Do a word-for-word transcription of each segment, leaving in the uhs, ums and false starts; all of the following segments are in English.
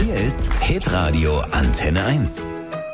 Hier ist Hitradio Antenne eins.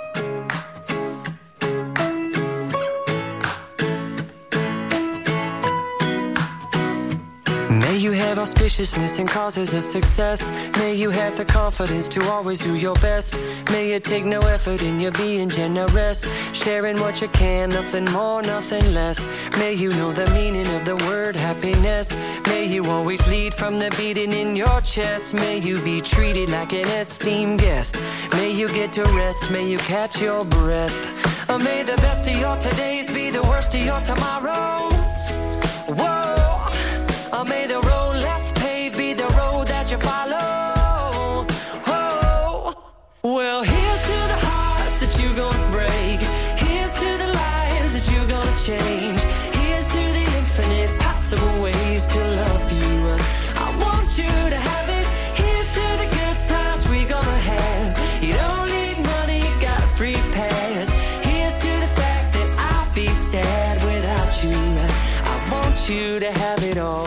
May you have auspiciousness and causes of success. May you have the confidence to always do your best. May you take no effort in your being generous, sharing what you can, nothing more, nothing less. May you know the meaning of the word happiness. May you always lead from the beating in your chest. May you be treated like an esteemed guest. May you get to rest, may you catch your breath. Or may the best of your todays be the worst of your tomorrows. Whoa. Or may the road less paved be the road that you follow. Oh, well, here's to the hearts that you're gonna break. Here's to the lives that you're gonna change. Here's to the infinite possible ways to love you. I want you to have it. Here's to the good times we're gonna have. You don't need money, you got a free pass. Here's to the fact that I'll be sad without you. I want you to have it all.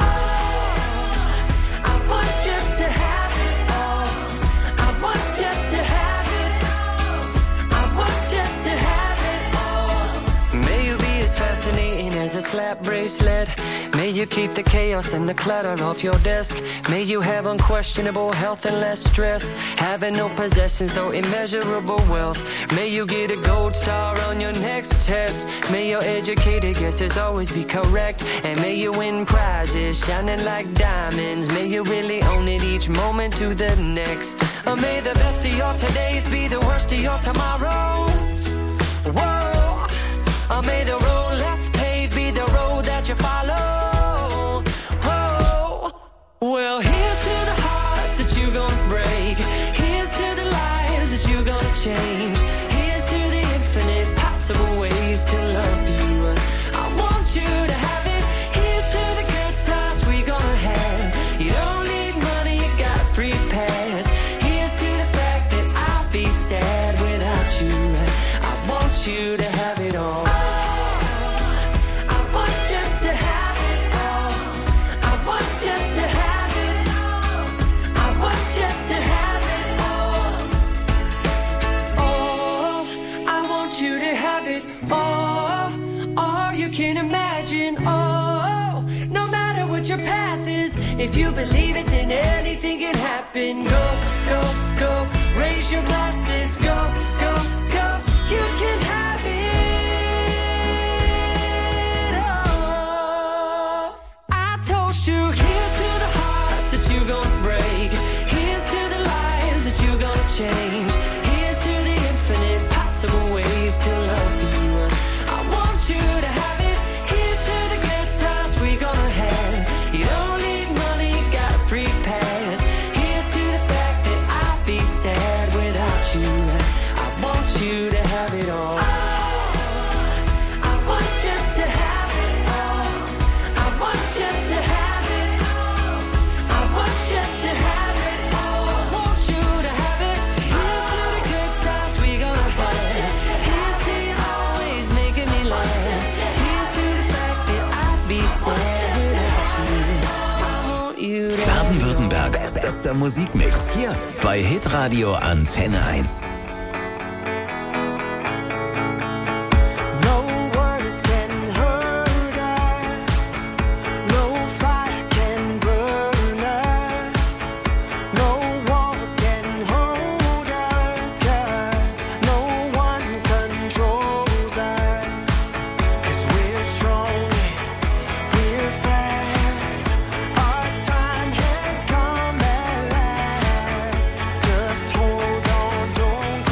As a slap bracelet. May you keep the chaos and the clutter off your desk. May you have unquestionable health and less stress. Having no possessions though immeasurable wealth. May you get a gold star on your next test. May your educated guesses always be correct. And may you win prizes shining like diamonds. May you really own it each moment to the next. Or may the best of your todays be the worst of your tomorrows. Whoa. Or may the road less paved be the road that you follow. Oh, well, here's to the hearts that you're gonna break. Here's to the lives that you're gonna change. Here's to the infinite possible ways to love you. I want you to have it. Here's to the good times we're gonna have. You don't need money, you got a free pass. Here's to the fact that I'll be sad without you. I want you to have it all. Your path is, if you believe it, then anything can happen. Go, go, go, raise your glasses. Go, go, go, you can have it all. I told you, here's to the hearts that you're gonna break. Here's to the lives that you're gonna change. Here's to the infinite possible ways to love you. I want you to have it. Here's to the good times we're gonna have. You don't need money, you got a free pass. Here's to the fact that I'll be sad without you. I want you to have it all. I want you to have it all. I want you to have it all. I want you to have it all. I want you to have it. Here's to the good times we gonna have. Here's to you always making me laugh. Here's to the fact that I'll be sad without you. Baden-Württembergs bester Musikmix. Hier bei Hitradio Antenne eins. Just hold on, don't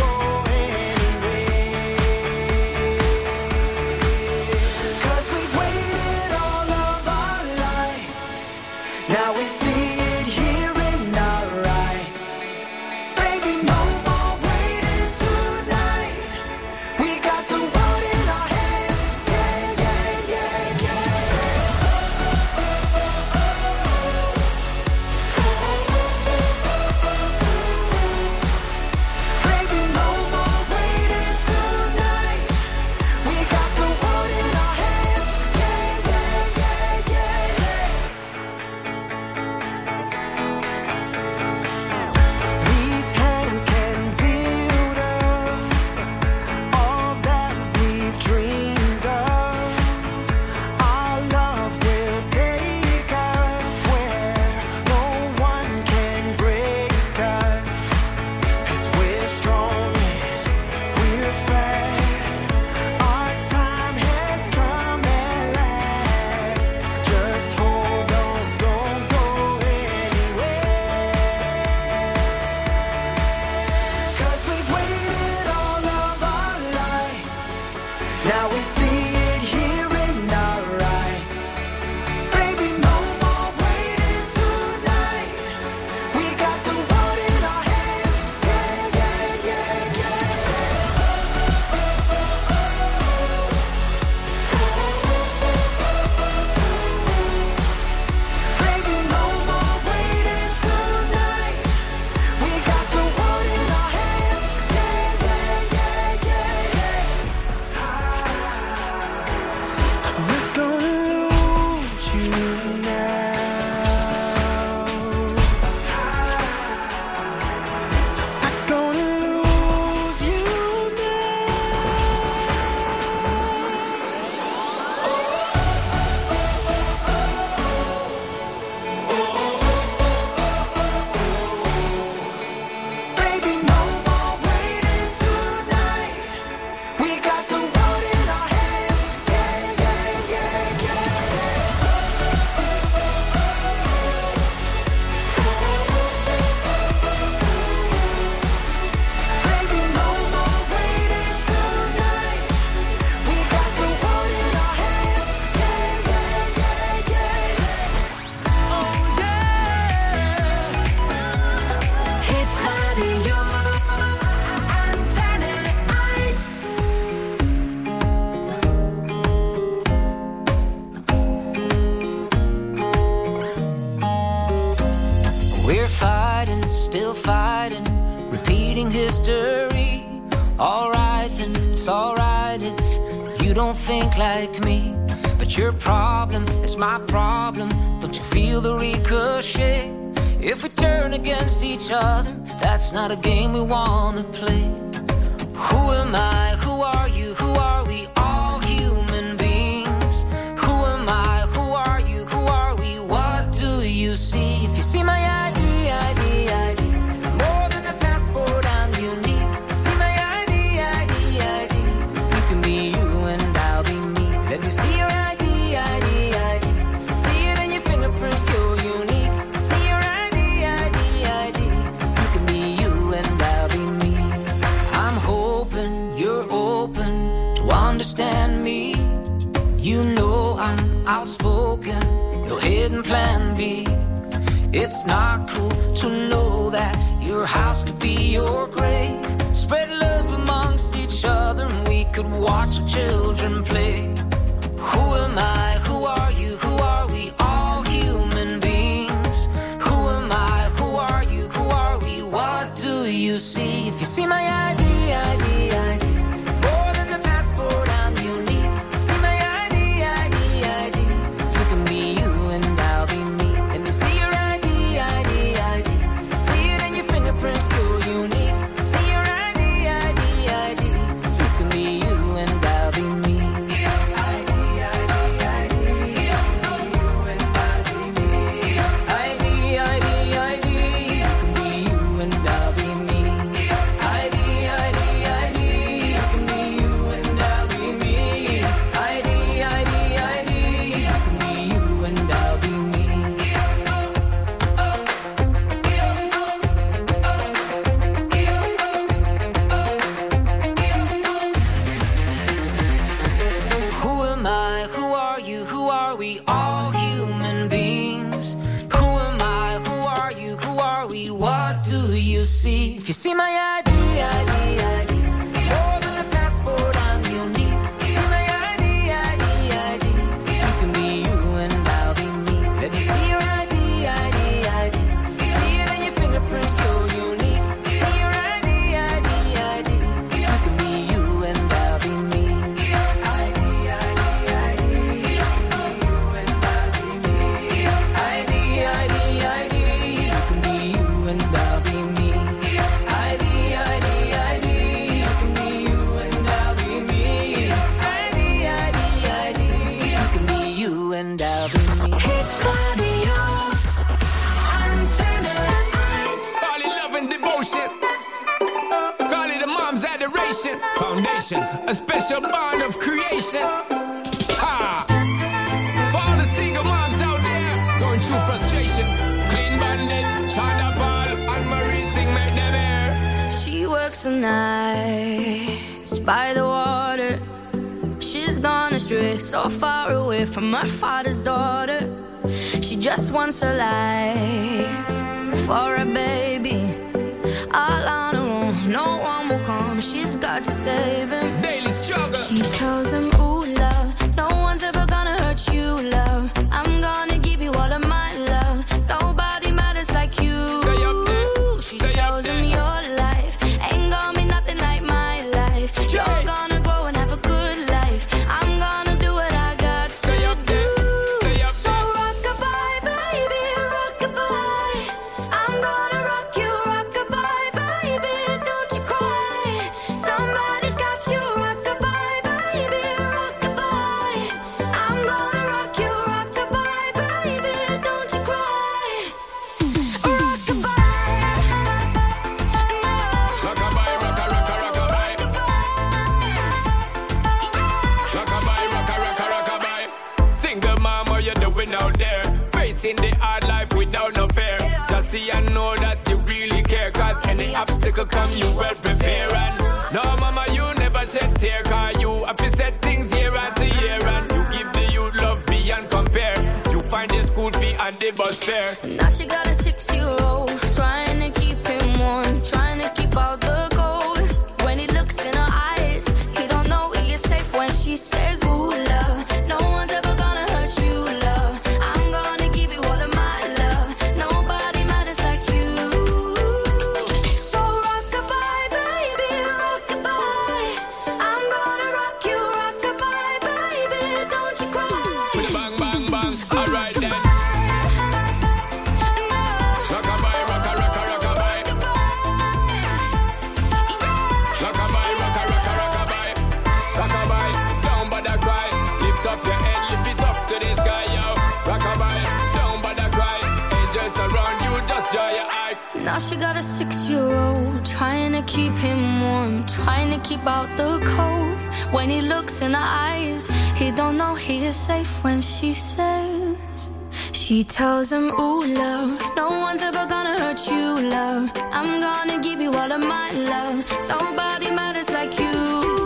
still fighting, repeating history. Alright then, it's alright if you don't think like me. But your problem is my problem. Don't you feel the ricochet? If we turn against each other, that's not a game we wanna play. Who am I? Who are you? Who are we? All human beings. Who am I? Who are you? Who are we? What do you see? If you see my I D, I D, I D, more than a passport, I'm unique. See my I D, I D, I D, you can be you and I'll be me. Let me see your I D, I D, I D, see it in your fingerprint, you're unique. See your I D, I D, I D, you can be you and I'll be me. I'm hoping you're open to understand me. You know I'm outspoken, no hidden plan B. It's not cool to know that your house could be your grave. Spread love amongst each other and we could watch our children play. Who am I? Who are you? Who are we? All human beings. Who am I? Who are you? Who are we? What do you see? If you see my I D, I D, I D, more than a passport, I'm unique. See my I D, I D, I D, you can be you and I'll be me. Let me see your I D, I D, I D, see it in your fingerprint, you're unique. See your I D, I D, I D, you can be you and I'll be me. I D, I D, I D, you and I'll be me. I D, I D, I D, you can be you and I'll be me. I D, I D, I D, you can be you and I'll be me. I D, I D, I D, you can be you and I'll be me. Who am I? Who are you? Who are we? All human beings. Who am I? Who are you? Who are we? What do you see? If you see my I D, I D, I D, more than a passport, I'm unique. See my I D, I D, I D, you can be you and I'll be me. Let me see your I D, I D, I D, see it in your fingerprint, you're unique. See your I D, I D, I D, you can be you and I'll be me. I D, I D, I D, you can be you and I'll be me. I D, I D, I D, you can be you and I'll be me. I D, I D, I D, you can be you and I'll be me. I D, I D, I D, you can be you and I'll be me. Hit radio, Antenne eins. Call it love and devotion. Call it a mom's adoration. Foundation, a special bond of creation. Ha! For all the single moms out there going through frustration. Clean Bandit, China Paul, and Marie thing make them air. She works the nights by the water. She's gone astray, so far away from her father's daughter. She just wants a life for a baby. All on her own, no one will come. She's got to save him. Daily struggle. She tells him, ooh, love, no one's ever gonna hurt you, love. I'm gonna give you all of my love. Nobody matters like you. Stay up there. She Stay tells up him there. your life ain't gonna be nothing like my life. Yeah. You're gonna grow and have a good life. I'm gonna do what I got Stay to up do. there. Stay up So there. rock-a-bye, baby, rock-a-bye. I'm gonna rock you, rock-a-bye, baby, don't you cry. Somebody's got you, rock-a-bye, baby, rock-a-bye. I'm gonna rock you, rock-a-bye, baby, don't you cry. Rock-a-bye, no. Rockabye, rocka, rocka, rockabye. Rockabye, rocka, rocka, rockabye. Single mom, what you doing out there? Facing the hard life without no fear. Just see and know that you really care. Cause any obstacle come, you well prepare. And no, mama, you never shed tear. Cause you have to set things year after year. And you give the youth love beyond compare. You find the school fee and the bus fare. Now she got a six-year-old, trying to keep him warm, trying to keep out the cold. When he looks in her eyes, he don't know he is safe when she says, ooh, love, no one's ever gonna hurt you, love. I'm gonna give you all of my love. Nobody matters like you. Now she got a six-year-old, trying to keep him warm, trying to keep out the cold. When he looks in her eyes, he don't know he is safe when she says, she tells him, ooh, love, no one's ever gonna hurt you, love. I'm gonna give you all of my love. Nobody matters like you.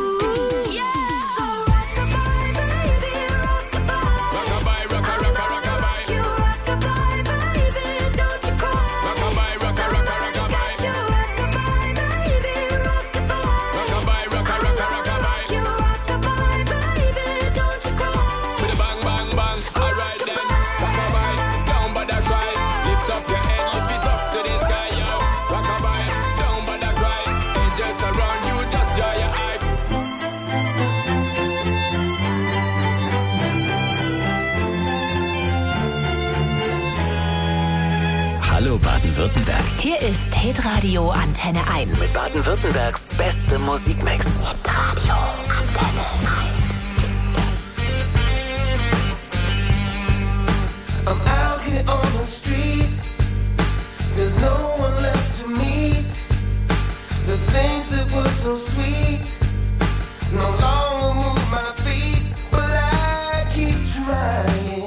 Hallo Baden-Württemberg. Hier ist Hitradio Antenne eins. Mit Baden-Württembergs beste Musikmix. Hitradio Antenne eins. I'm out here on the street. There's no one left to meet. The things that were so sweet no longer move my feet, but I keep trying.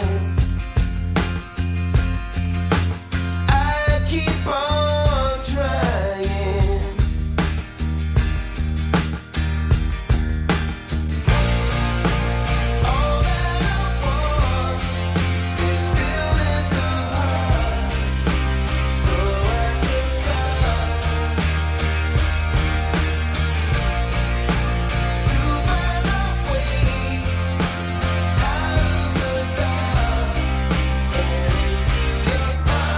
Keep on trying. All that I want is stillness of heart, so I can start to find a way out of the dark and into your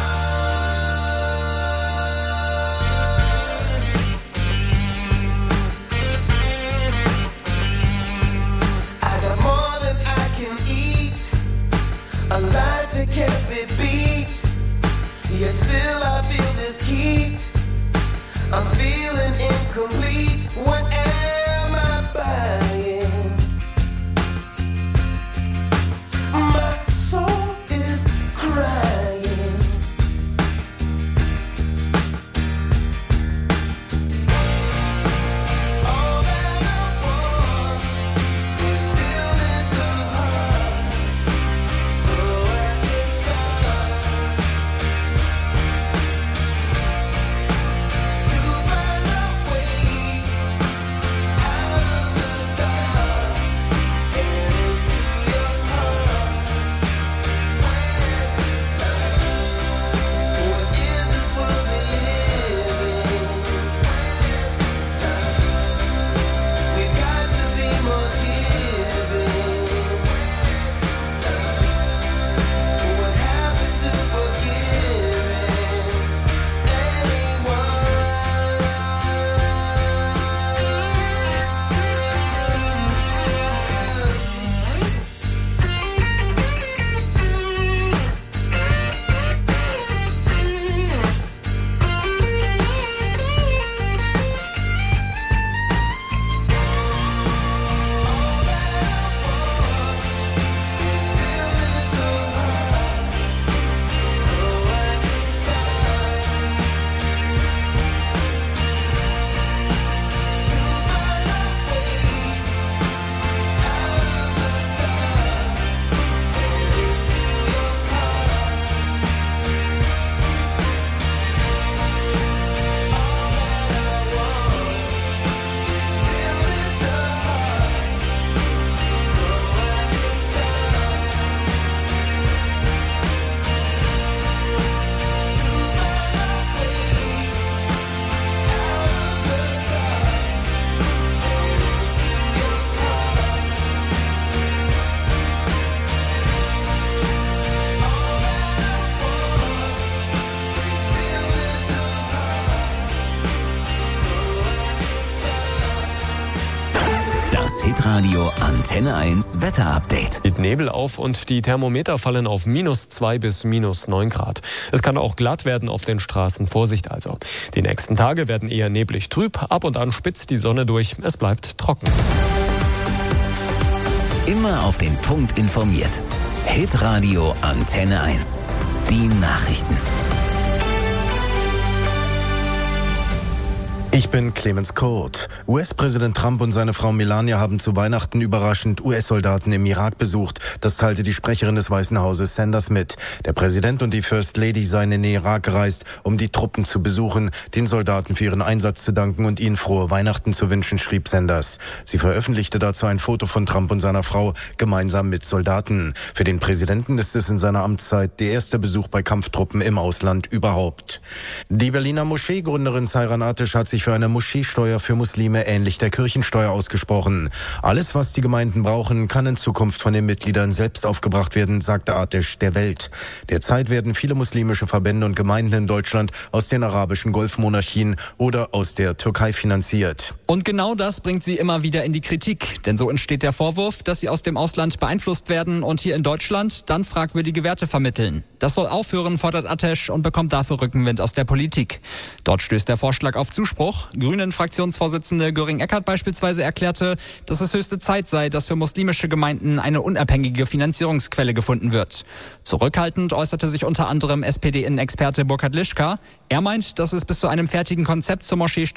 a life that can't be beat. Yet still I feel this heat. I'm feeling incomplete. What am I buying? My soul is crying. All that I want is stillness of heart, so I can start to find a way out of the dark and into your heart. Where's the love? What is this world we live in? Where's the love? We've got to be more giving. Where's the love? What happened to forgiving anyone? Is stillness of heart, so I can start to find a way out of the dark and into your heart. All that I want is stillness of heart, so I can start to find a way out of the dark and into your heart. All that I want is stillness of heart, so I can start. Das Hitradio Antenne eins Wetterupdate. Geht Nebel auf und die Thermometer fallen auf minus zwei bis minus neun Grad. Es kann auch glatt werden auf den Straßen. Vorsicht also. Die nächsten Tage werden eher neblig trüb. Ab und an spitzt die Sonne durch. Es bleibt trocken. Immer auf den Punkt informiert. Hitradio Antenne eins. Die Nachrichten. Ich bin Clemens Kurt. U S-Präsident Trump und seine Frau Melania haben zu Weihnachten überraschend U S-Soldaten im Irak besucht. Das teilte die Sprecherin des Weißen Hauses Sanders mit. Der Präsident und die First Lady seien in den Irak gereist, um die Truppen zu besuchen, den Soldaten für ihren Einsatz zu danken und ihnen frohe Weihnachten zu wünschen, schrieb Sanders. Sie veröffentlichte dazu ein Foto von Trump und seiner Frau gemeinsam mit Soldaten. Für den Präsidenten ist es in seiner Amtszeit der erste Besuch bei Kampftruppen im Ausland überhaupt. Die Berliner Moscheegründerin Sayran Atesh hat sich für eine Moscheesteuer für Muslime ähnlich der Kirchensteuer ausgesprochen. Alles, was die Gemeinden brauchen, kann in Zukunft von den Mitgliedern selbst aufgebracht werden, sagte Atesh der Welt. Derzeit werden viele muslimische Verbände und Gemeinden in Deutschland aus den arabischen Golfmonarchien oder aus der Türkei finanziert. Und genau das bringt sie immer wieder in die Kritik. Denn so entsteht der Vorwurf, dass sie aus dem Ausland beeinflusst werden und hier in Deutschland dann fragwürdige Werte vermitteln. Das soll aufhören, fordert Atesh und bekommt dafür Rückenwind aus der Politik. Dort stößt der Vorschlag auf Zuspruch. Grünen-Fraktionsvorsitzende Göring-Eckardt beispielsweise erklärte, dass es höchste Zeit sei, dass für muslimische Gemeinden eine unabhängige Finanzierungsquelle gefunden wird. Zurückhaltend äußerte sich unter anderem S P D-Innenexperte Burkhard Lischka. Er meint, dass es bis zu einem fertigen Konzept zur Moschee